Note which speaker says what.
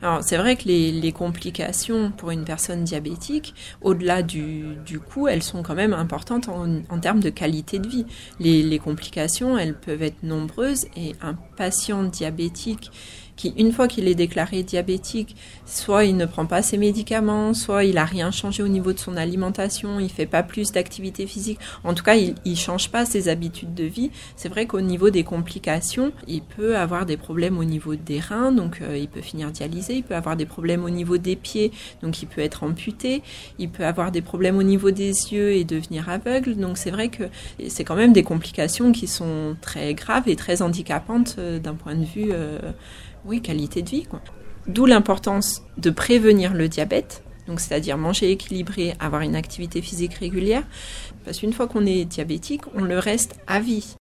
Speaker 1: Alors, c'est vrai que les complications pour une personne diabétique, au-delà du coût, elles sont quand même importantes en termes de qualité de vie. Les complications, elles peuvent être nombreuses et un patient diabétique qui, une fois qu'il est déclaré diabétique, soit il ne prend pas ses médicaments, soit il n'a rien changé au niveau de son alimentation, il ne fait pas plus d'activité physique. En tout cas, il ne change pas ses habitudes de vie. C'est vrai qu'au niveau des complications, il peut avoir des problèmes au niveau des reins, donc il peut finir dialysé, il peut avoir des problèmes au niveau des pieds, donc il peut être amputé, il peut avoir des problèmes au niveau des yeux et devenir aveugle. Donc c'est vrai que c'est quand même des complications qui sont très graves et très handicapantes d'un point de vue qualité de vie, quoi. D'où l'importance de prévenir le diabète, donc c'est-à-dire manger équilibré, avoir une activité physique régulière, parce qu'une fois qu'on est diabétique, on le reste à vie.